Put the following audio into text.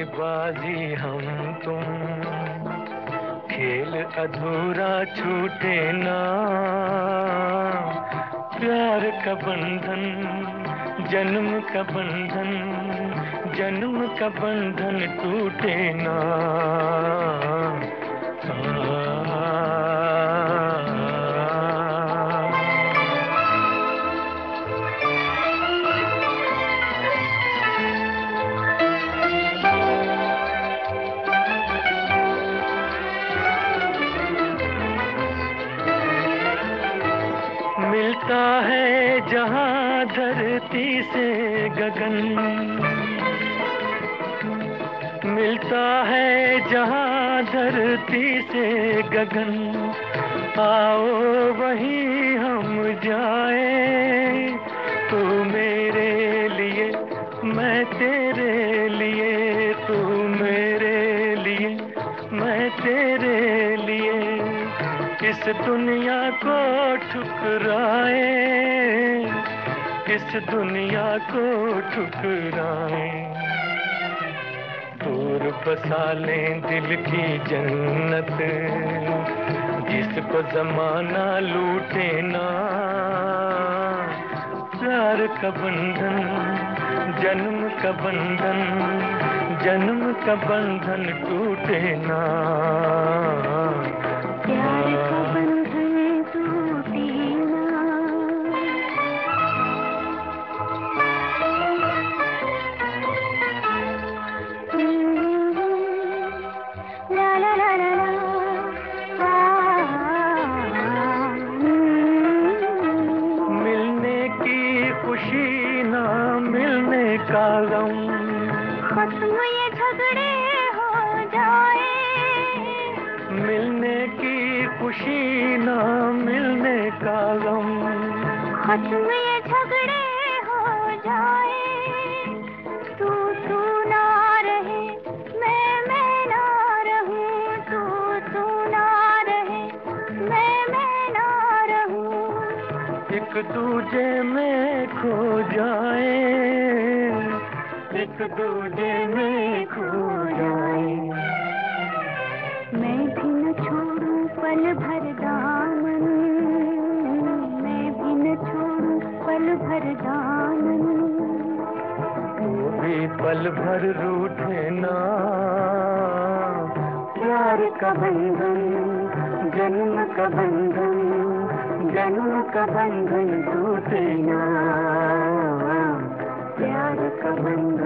बाजी हम तुम, खेल अधूरा छूटे ना। प्यार का बंधन, जन्म का बंधन, जन्म का बंधन टूटे ना। मिलता है जहां धरती से गगन, मिलता है जहां धरती से गगन। आओ वहीं हम जाए, तू मेरे लिए मैं तेरे लिए, तू मेरे लिए मैं तेरे लिए। इस दुनिया को ठुकराए, इस दुनिया को ठुकराए। दूर बसा लें दिल की जन्नत, जिसको जमाना लूटे ना। प्यार का बंधन, जन्म का बंधन, जन्म का बंधन टूटे ना। प्यार का बंधन टूटे ना। ला ला ला ला ला। मिलने की खुशी ना मिलने का गम, खत्म ये झगड़े हो जाए। मिलने की खुशी ना मिलने का गम, खत्म ये झगड़े हो जाए। तू ना रहे, मैं ना रहूं। तू ना रहे, मैं ना रहूं। एक दूजे में खो जाए, एक दूजे में खो जाए। मैं भी न छोड़ूं पल भर दामन, मैं भी न छोड़ूं पल भर दामन। वो भी पल भर रूठे ना। प्यार का बंधन, जन्म का बंधन, जन्म का बंधन टूटे ना। प्यार का बंधन।